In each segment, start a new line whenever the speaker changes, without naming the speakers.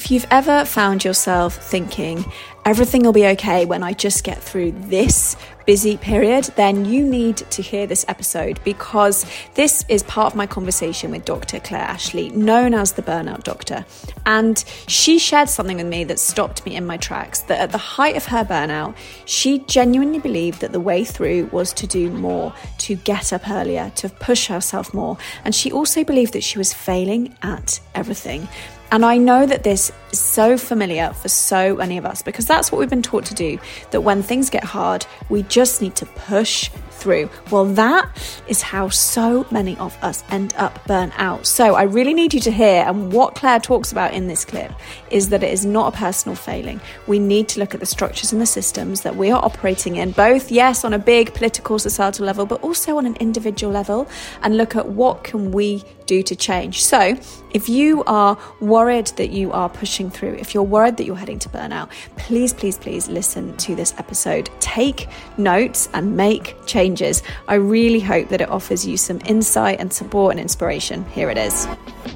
If you've ever found yourself thinking, everything will be okay when I just get through this busy period, then you need to hear this episode, because this is part of my conversation with Dr. Claire Ashley, known as the Burnout Doctor. And she shared something with me that stopped me in my tracks, that at the height of her burnout, she genuinely believed that the way through was to do more, to get up earlier, to push herself more. And she also believed that she was failing at everything. And I know that this is so familiar for so many of us, because that's what we've been taught to do, that when things get hard, we just need to push through. Well, that is how so many of us end up burnt out. So I really need you to hear, and what Claire talks about in this clip is that it is not a personal failing. We need to look at the structures and the systems that we are operating in, both, yes, on a big political, societal level, but also on an individual level, and look at what can we do to change. So if you are worried that you are pushing through, if you're worried that you're heading to burnout, please, please, please listen to this episode. Take notes and make changes. I really hope that it offers you some insight and support and inspiration. Here it is.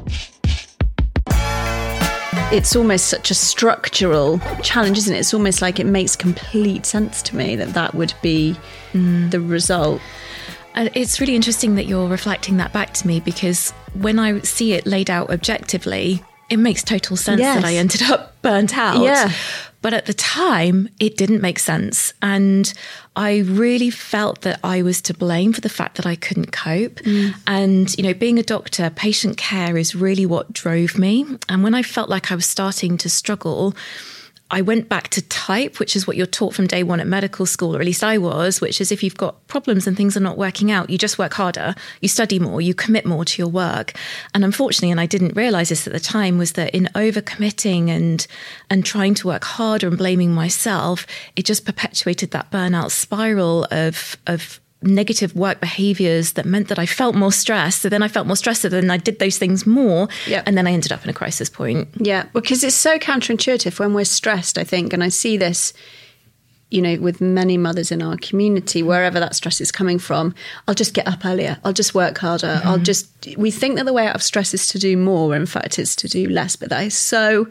It's almost such a structural challenge, isn't it? It's almost like it makes complete sense to me that that would be the result.
And it's really interesting that you're reflecting that back to me, because when I see it laid out objectively, it makes total sense that I ended up burnt out.
Yeah.
But at the time, it didn't make sense. And I really felt that I was to blame for the fact that I couldn't cope. And, you know, being a doctor, patient care is really what drove me. And when I felt like I was starting to struggle, I went back to type, which is what you're taught from day one at medical school, or at least I was, which is if you've got problems and things are not working out, you just work harder, you study more, you commit more to your work. And unfortunately, and I didn't realise this at the time, was that in overcommitting and trying to work harder and blaming myself, it just perpetuated that burnout spiral of negative work behaviours that meant that I felt more stressed. So then I felt more stressed, so then I did those things more. Yep. And then I ended up in a crisis point.
Yeah, because it's so counterintuitive when we're stressed, I think. And I see this, you know, with many mothers in our community, wherever that stress is coming from. I'll just get up earlier. I'll just work harder. We think that the way out of stress is to do more. In fact, it's to do less. But that is so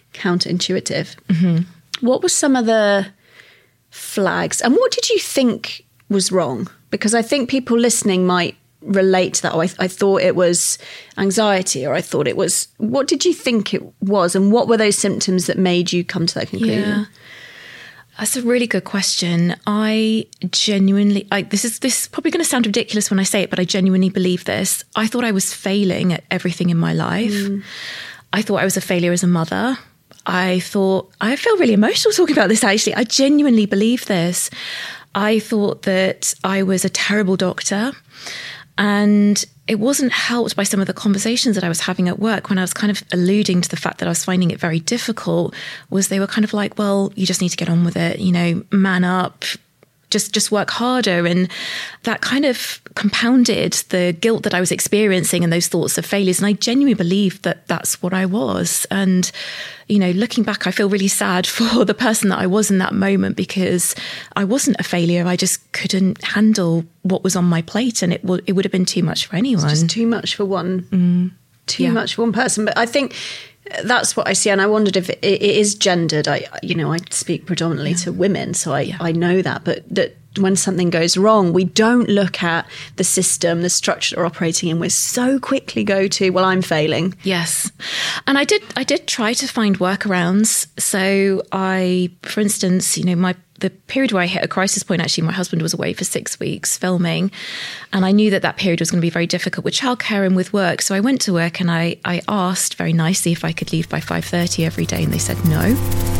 counterintuitive. What were some of the flags? And what did you think was wrong? Because I think people listening might relate to that. Oh, I thought it was anxiety, or I thought it was... What did you think it was? And what were those symptoms that made you come to that conclusion?
Yeah. That's a really good question. I genuinely... this is probably going to sound ridiculous when I say it, but I genuinely believe this. I thought I was failing at everything in my life. I thought I was a failure as a mother. I feel really emotional talking about this, actually. I genuinely believe this. I thought that I was a terrible doctor, and it wasn't helped by some of the conversations that I was having at work when I was kind of alluding to the fact that I was finding it very difficult. Was they were kind of like, well, you just need to get on with it, you know, man up, just work harder. And that kind of compounded the guilt that I was experiencing and those thoughts of failures. And I genuinely believed that that's what I was. And, you know, looking back, I feel really sad for the person that I was in that moment, because I wasn't a failure. I just couldn't handle what was on my plate, and it would have been too much for anyone.
It's just too much for one. Much for one person. But I think that's what I see, and I wondered if it is gendered. I speak predominantly to women, so I know that. But that when something goes wrong, we don't look at the system, the structure that we're operating in. We so quickly go to, well, I'm failing.
Yes, and I did try to find workarounds. So for instance, you know, the period where I hit a crisis point, actually, my husband was away for 6 weeks filming, and I knew that period was going to be very difficult with childcare and with work. So I went to work and I asked very nicely if I could leave by 5:30 every day, and they said no.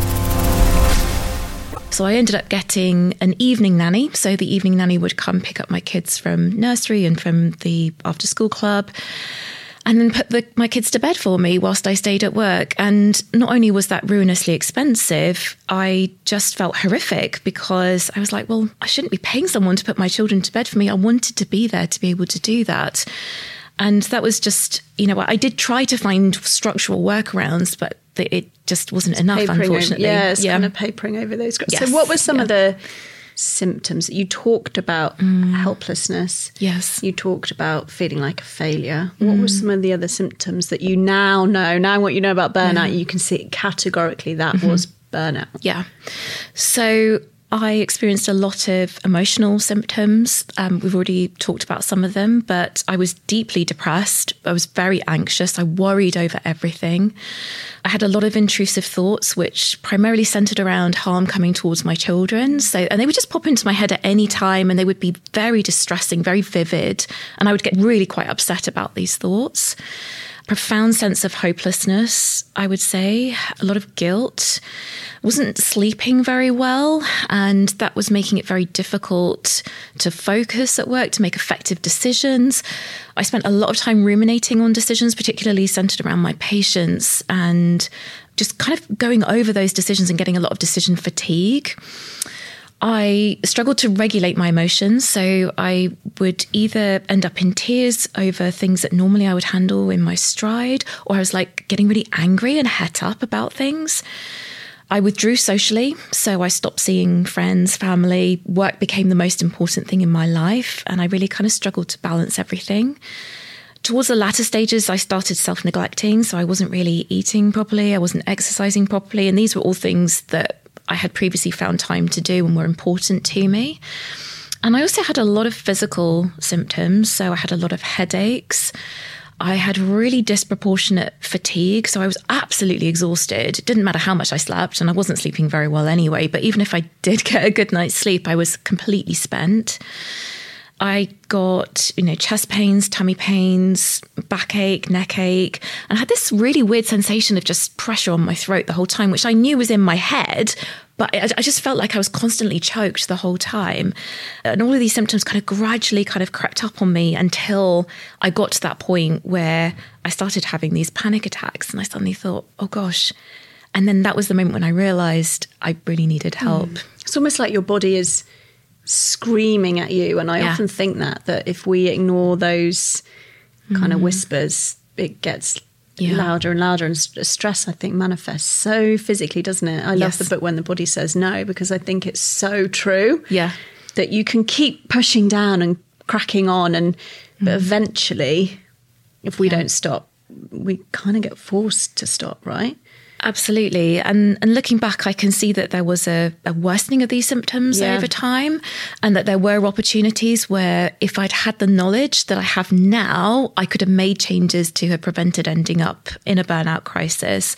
So I ended up getting an evening nanny. So the evening nanny would come pick up my kids from nursery and from the after school club, and then put my kids to bed for me whilst I stayed at work. And not only was that ruinously expensive, I just felt horrific, because I was like, well, I shouldn't be paying someone to put my children to bed for me. I wanted to be there to be able to do that. And that was just, you know, I did try to find structural workarounds, but it just wasn't enough, unfortunately.
Kind of papering over those. Yes. So what were some of the
symptoms. You talked about helplessness.
Yes.
You talked about feeling like a failure. What were some of the other symptoms that you now know? Now what you know about burnout, you can see categorically that was burnout.
Yeah. So I experienced a lot of emotional symptoms. We've already talked about some of them, but I was deeply depressed. I was very anxious. I worried over everything. I had a lot of intrusive thoughts, which primarily centered around harm coming towards my children. And they would just pop into my head at any time, and they would be very distressing, very vivid. And I would get really quite upset about these thoughts. Profound sense of hopelessness, I would say, a lot of guilt. Wasn't sleeping very well, and that was making it very difficult to focus at work, to make effective decisions. I spent a lot of time ruminating on decisions, particularly centered around my patients, and just kind of going over those decisions and getting a lot of decision fatigue. I struggled to regulate my emotions, so I would either end up in tears over things that normally I would handle in my stride, or I was like getting really angry and het up about things. I withdrew socially, so I stopped seeing friends, family. Work became the most important thing in my life, and I really kind of struggled to balance everything. Towards the latter stages, I started self-neglecting, so I wasn't really eating properly, I wasn't exercising properly, and these were all things that I had previously found time to do and were important to me. And I also had a lot of physical symptoms. So I had a lot of headaches. I had really disproportionate fatigue. So I was absolutely exhausted. It didn't matter how much I slept, and I wasn't sleeping very well anyway. But even if I did get a good night's sleep, I was completely spent. I got, chest pains, tummy pains, backache, neck ache, and I had this really weird sensation of just pressure on my throat the whole time, which I knew was in my head, but I just felt like I was constantly choked the whole time. And all of these symptoms kind of gradually kind of crept up on me until I got to that point where I started having these panic attacks, and I suddenly thought, oh gosh. And then that was the moment when I realized I really needed help.
It's almost like your body is screaming at you, and I often think that if we ignore those kind of whispers, it gets louder and louder, and stress, I think, manifests so physically, doesn't it? I love the book When the Body Says No, because I think it's so true. That you can keep pushing down and cracking on, but eventually, if we don't stop, we kind of get forced to stop, right?
Absolutely. And looking back, I can see that there was a worsening of these symptoms over time, and that there were opportunities where if I'd had the knowledge that I have now, I could have made changes to have prevented ending up in a burnout crisis.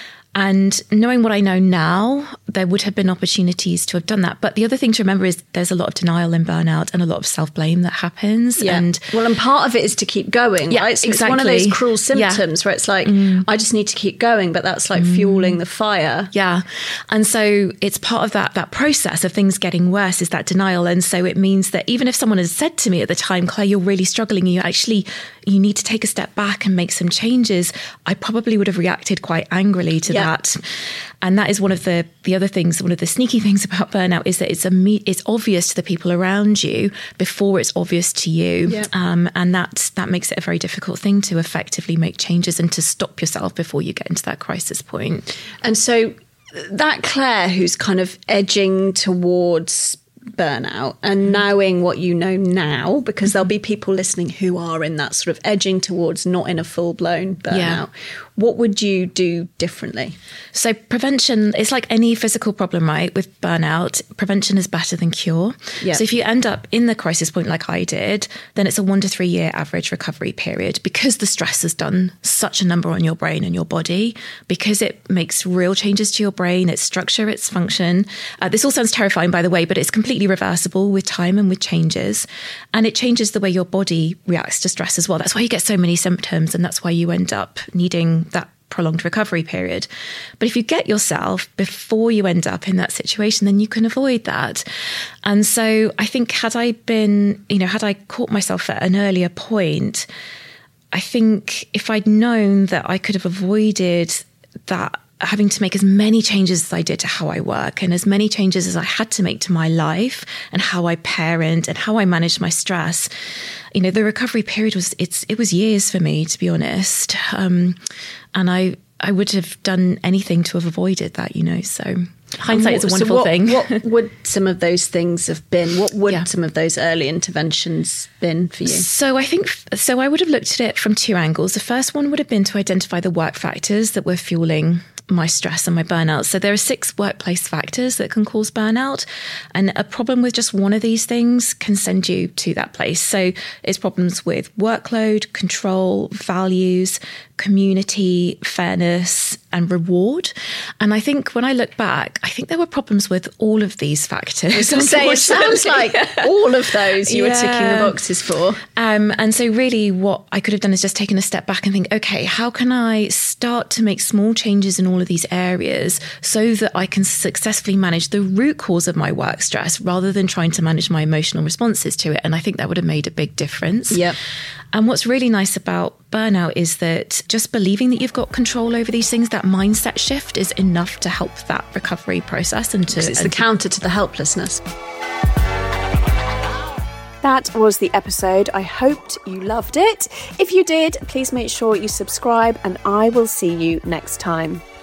And knowing what I know now, there would have been opportunities to have done that. But the other thing to remember is there's a lot of denial in burnout and a lot of self-blame that happens. And
part of it is to keep going, right? So it's one of those cruel symptoms where it's like, I just need to keep going, but that's like fueling the fire.
Yeah. And so it's part of that process of things getting worse is that denial. And so it means that even if someone has said to me at the time, Claire, you're really struggling, you need to take a step back and make some changes, I probably would have reacted quite angrily to that. And that is one of the other things, one of the sneaky things about burnout is that it's obvious to the people around you before it's obvious to you. And that makes it a very difficult thing to effectively make changes and to stop yourself before you get into that crisis point.
And so that Claire who's kind of edging towards burnout and knowing what you know now, because there'll be people listening who are in that sort of edging towards, not in a full-blown burnout, what would you do differently?
So prevention, it's like any physical problem, right? With burnout, prevention is better than cure. So if you end up in the crisis point like I did, then it's a 1 to 3 year average recovery period, because the stress has done such a number on your brain and your body, because it makes real changes to your brain, its structure, its function. This all sounds terrifying, by the way, but it's completely reversible with time and with changes. And it changes the way your body reacts to stress as well. That's why you get so many symptoms, and that's why you end up needing that prolonged recovery period. But if you get yourself before you end up in that situation, then you can avoid that. And so I think had I caught myself at an earlier point, I think if I'd known that I could have avoided that, having to make as many changes as I did to how I work and as many changes as I had to make to my life and how I parent and how I manage my stress, the recovery period it was years for me, to be honest. And I would have done anything to have avoided that, so. Hindsight is a wonderful thing.
What would some of those things have been? What would some of those early interventions been for you?
So I would have looked at it from two angles. The first one would have been to identify the work factors that were fueling my stress and my burnout. So there are 6 workplace factors that can cause burnout, and a problem with just one of these things can send you to that place. So it's problems with workload, control, values, community, fairness, and reward. And I think when I look back, I think there were problems with all of these factors.
It sounds like all of those you were ticking the boxes for.
And so really what I could have done is just taken a step back and think, okay, how can I start to make small changes in all of these areas so that I can successfully manage the root cause of my work stress rather than trying to manage my emotional responses to it? And I think that would have made a big difference.
Yep.
And what's really nice about burnout is that just believing that you've got control over these things, that mindset shift is enough to help that recovery process. And
it's the counter to the helplessness.
That was the episode. I hoped you loved it. If you did, please make sure you subscribe, and I will see you next time.